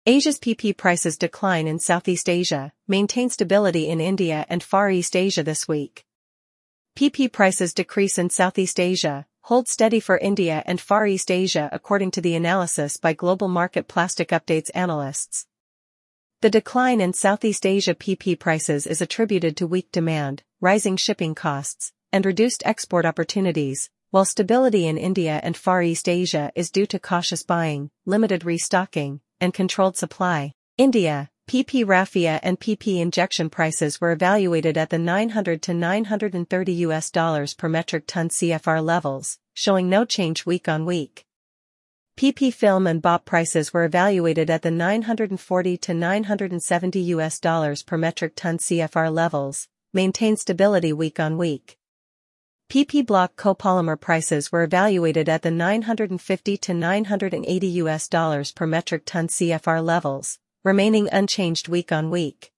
Asia's PP prices decline in Southeast Asia, maintain stability in India and Far East Asia this week. PP prices decrease in Southeast Asia, hold steady for India and Far East Asia according to the analysis by Global Market Plastic Updates analysts. The decline in Southeast Asia PP prices is attributed to weak demand, rising shipping costs, and reduced export opportunities, while stability in India and Far East Asia is due to cautious buying, limited restocking, and controlled supply. India, PP raffia and PP injection prices were evaluated at the $900 to $930 per metric ton CFR levels, showing no change week on week. PP film and BOP prices were evaluated at the $940 to $970 per metric ton CFR levels, maintained stability week on week. PP block copolymer prices were evaluated at the $950 to $980 per metric ton CFR levels, remaining unchanged week on week.